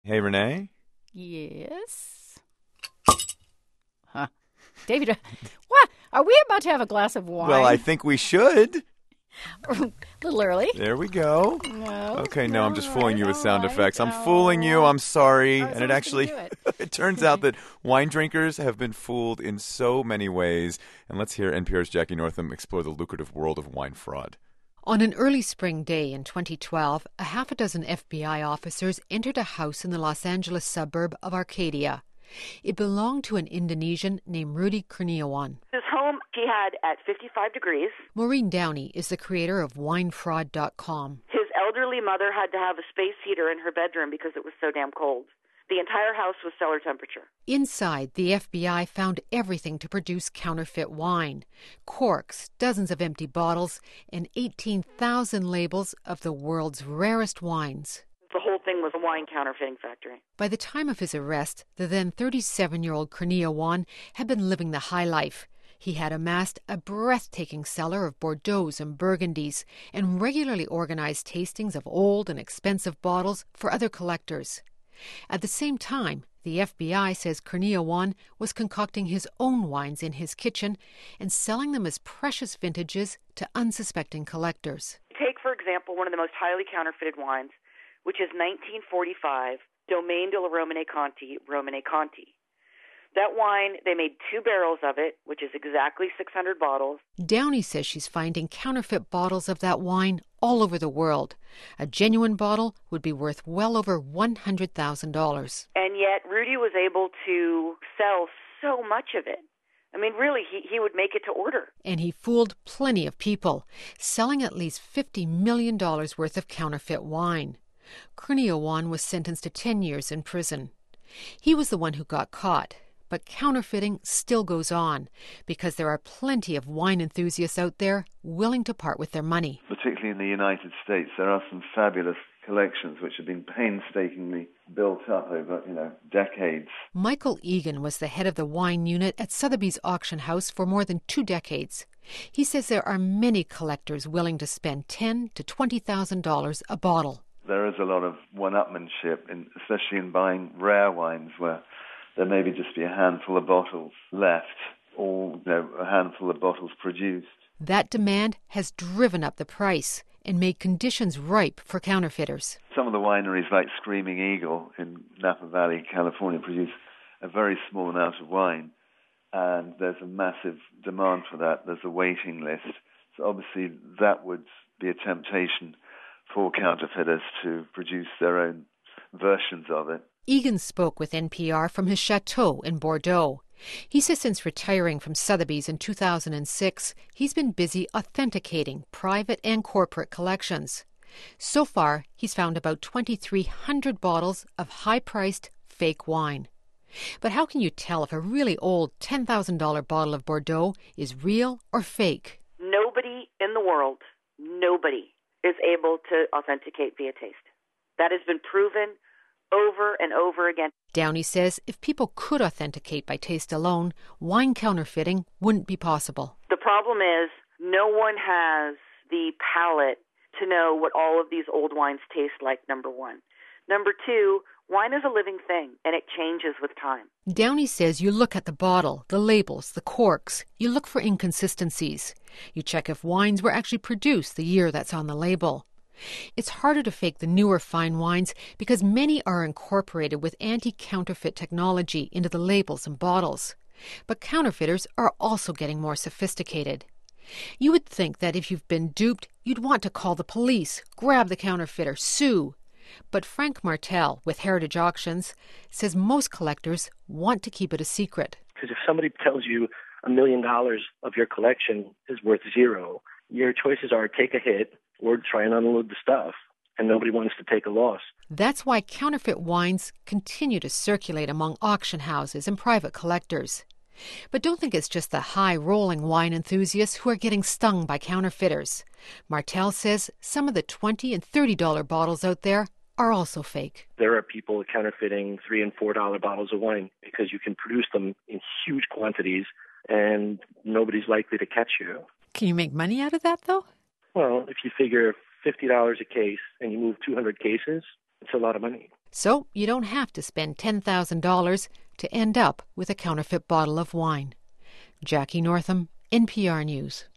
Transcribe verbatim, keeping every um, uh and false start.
Hey, Renee? Yes. Huh. David, uh, what? Are we about to have a glass of Well, I wine? think we should. A little early. There we go. No. Okay, no, No. I'm just All fooling right. you with All sound right. effects. I'm fooling you. Oh. I'm sorry. All right, And it someone's going to actually, do it. it turns out that wine drinkers have been fooled in so many ways. And let's hear N P R's Jackie Northam explore the lucrative world of wine fraud. On an early spring day in twenty twelve, a half a dozen F B I officers entered a house in the Los Angeles suburb of Arcadia. It belonged to an Indonesian named Rudy Kurniawan. His home he had at fifty-five degrees. Maureen Downey is the creator of wine fraud dot com. His elderly mother had to have a space heater in her bedroom because it was so damn cold. The entire house was cellar temperature. Inside, the F B I found everything to produce counterfeit wine. Corks, dozens of empty bottles, and eighteen thousand labels of the world's rarest wines. The whole thing was a wine counterfeiting factory. By the time of his arrest, the then thirty-seven-year-old Kurniawan had been living the high life. He had amassed a breathtaking cellar of Bordeaux's and Burgundies and regularly organized tastings of old and expensive bottles for other collectors. At the same time, the F B I says Kurniawan was concocting his own wines in his kitchen and selling them as precious vintages to unsuspecting collectors. Take, for example, one of the most highly counterfeited wines, which is nineteen forty-five Domaine de la Romane Conti, Romane Conti. That wine, they made two barrels of it, which is exactly six hundred bottles. Downey says she's finding counterfeit bottles of that wine all over the world. A genuine bottle would be worth well over one hundred thousand dollars. And yet Rudy was able to sell so much of it. I mean, really, he, he would make it to order. And he fooled plenty of people, selling at least fifty million dollars worth of counterfeit wine. Kurniawan was sentenced to ten years in prison. He was the one who got caught. But counterfeiting still goes on because there are plenty of wine enthusiasts out there willing to part with their money. Particularly in the United States, there are some fabulous collections which have been painstakingly built up over, you know, decades. Michael Egan was the head of the wine unit at Sotheby's auction house for more than two decades. He says there are many collectors willing to spend ten thousand to twenty thousand dollars a bottle. There is a lot of one-upmanship, in, especially in buying rare wines where there may be just be a handful of bottles left, or you know, a handful of bottles produced. That demand has driven up the price and made conditions ripe for counterfeiters. Some of the wineries like Screaming Eagle in Napa Valley, California, produce a very small amount of wine, and there's a massive demand for that. There's a waiting list. So obviously that would be a temptation for counterfeiters to produce their own versions of it. Egan spoke with N P R from his chateau in Bordeaux. He says since retiring from Sotheby's in two thousand six, he's been busy authenticating private and corporate collections. So far, he's found about twenty-three hundred bottles of high-priced fake wine. But how can you tell if a really old ten thousand dollars bottle of Bordeaux is real or fake? Nobody in the world, nobody is able to authenticate via taste. That has been proven over and over again. Downey says if people could authenticate by taste alone, wine counterfeiting wouldn't be possible. The problem is no one has the palate to know what all of these old wines taste like, number one. Number two, wine is a living thing, and it changes with time. Downey says you look at the bottle, the labels, the corks. You look for inconsistencies. You check if wines were actually produced the year that's on the label. It's harder to fake the newer fine wines because many are incorporated with anti-counterfeit technology into the labels and bottles. But counterfeiters are also getting more sophisticated. You would think that if you've been duped, you'd want to call the police, grab the counterfeiter, sue. But Frank Martel with Heritage Auctions says most collectors want to keep it a secret. Because if somebody tells you a million dollars of your collection is worth zero, your choices are take a hit or try and unload the stuff, and nobody wants to take a loss. That's why counterfeit wines continue to circulate among auction houses and private collectors. But don't think it's just the high-rolling wine enthusiasts who are getting stung by counterfeiters. Martel says some of the twenty dollars and thirty dollars bottles out there are also fake. There are people counterfeiting three and four dollar bottles of wine because you can produce them in huge quantities and nobody's likely to catch you. Can you make money out of that, though? Well, if you figure fifty dollars a case and you move two hundred cases, it's a lot of money. So you don't have to spend ten thousand dollars to end up with a counterfeit bottle of wine. Jackie Northam, N P R News.